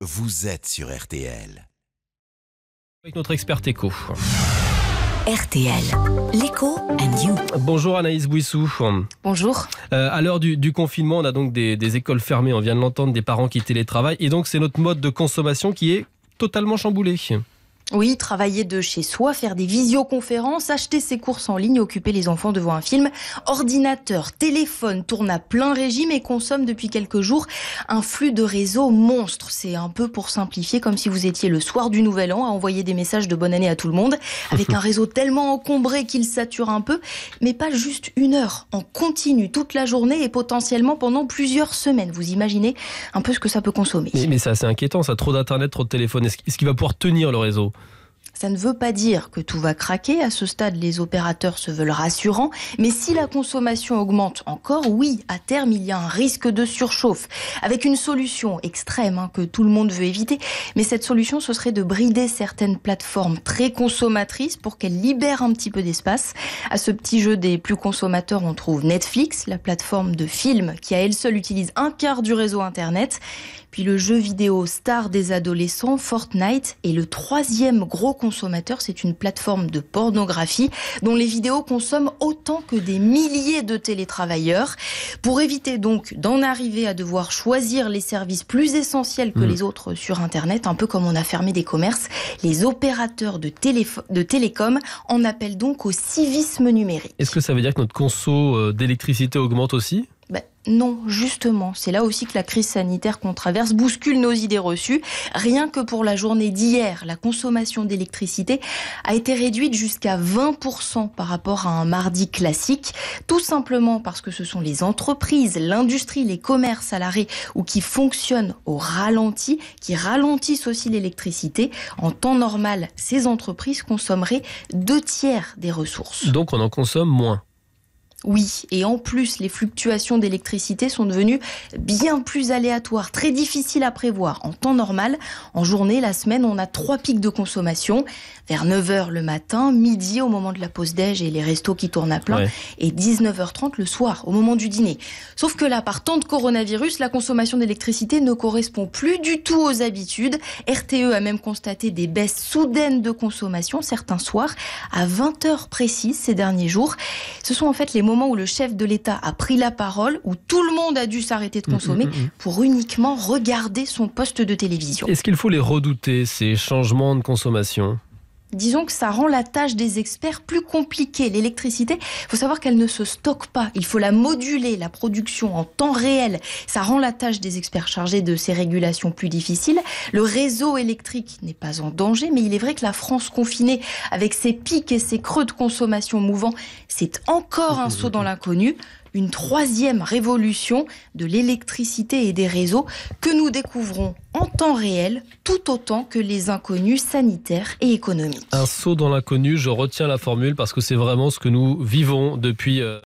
vous êtes sur RTL. Avec notre expert éco. RTL, l'éco and you. Bonjour Anaïs Bouissou. Bonjour. À l'heure du confinement, on a donc des écoles fermées, on vient de l'entendre, des parents qui télétravaillent. Et donc c'est notre mode de consommation qui est totalement chamboulé. Oui, travailler de chez soi, faire des visioconférences, acheter ses courses en ligne, occuper les enfants devant un film, ordinateur, téléphone tournent à plein régime et consomment depuis quelques jours un flux de réseau monstre. C'est un peu pour simplifier comme si vous étiez le soir du Nouvel An à envoyer des messages de bonne année à tout le monde, avec un réseau tellement encombré qu'il sature un peu, mais pas juste une heure, en continu toute la journée et potentiellement pendant plusieurs semaines. Vous imaginez un peu ce que ça peut consommer. Mais c'est assez inquiétant ça, trop d'internet, trop de téléphone. Est-ce qu'il va pouvoir tenir le réseau ? Ça ne veut pas dire que tout va craquer. À ce stade, les opérateurs se veulent rassurants. Mais si la consommation augmente encore, oui, à terme, il y a un risque de surchauffe. Avec une solution extrême que tout le monde veut éviter. Mais cette solution, ce serait de brider certaines plateformes très consommatrices pour qu'elles libèrent un petit peu d'espace. À ce petit jeu des plus consommateurs, on trouve Netflix, la plateforme de films qui à elle seule utilise un quart du réseau Internet. Puis le jeu vidéo star des adolescents, Fortnite, est le troisième gros consommateur. C'est une plateforme de pornographie dont les vidéos consomment autant que des milliers de télétravailleurs. Pour éviter donc d'en arriver à devoir choisir les services plus essentiels que les autres sur Internet, un peu comme on a fermé des commerces, les opérateurs de télécom en appellent donc au civisme numérique. Est-ce que ça veut dire que notre conso d'électricité augmente aussi ? Non, justement, c'est là aussi que la crise sanitaire qu'on traverse bouscule nos idées reçues. Rien que pour la journée d'hier, la consommation d'électricité a été réduite jusqu'à 20% par rapport à un mardi classique. Tout simplement parce que ce sont les entreprises, l'industrie, les commerces à l'arrêt ou qui fonctionnent au ralenti, qui ralentissent aussi l'électricité. En temps normal, ces entreprises consommeraient 2/3 des ressources. Donc on en consomme moins. Oui, et en plus, les fluctuations d'électricité sont devenues bien plus aléatoires, très difficiles à prévoir. En temps normal, en journée, la semaine, on a 3 pics de consommation. Vers 9h le matin, midi au moment de la pause déj et les restos qui tournent à plein, et 19h30 le soir, au moment du dîner. Sauf que là, par temps de coronavirus, la consommation d'électricité ne correspond plus du tout aux habitudes. RTE a même constaté des baisses soudaines de consommation, certains soirs, à 20h précises ces derniers jours. Ce sont en fait les moment où le chef de l'État a pris la parole, où tout le monde a dû s'arrêter de consommer pour uniquement regarder son poste de télévision. Est-ce qu'il faut les redouter, ces changements de consommation ? Disons que ça rend la tâche des experts plus compliquée. L'électricité, il faut savoir qu'elle ne se stocke pas. Il faut la moduler, la production en temps réel. Ça rend la tâche des experts chargés de ces régulations plus difficile. Le réseau électrique n'est pas en danger, mais il est vrai que la France confinée, avec ses pics et ses creux de consommation mouvants, c'est encore un saut dans l'inconnu. Une troisième révolution de l'électricité et des réseaux que nous découvrons en temps réel, tout autant que les inconnus sanitaires et économiques. Un saut dans l'inconnu, je retiens la formule parce que c'est vraiment ce que nous vivons depuis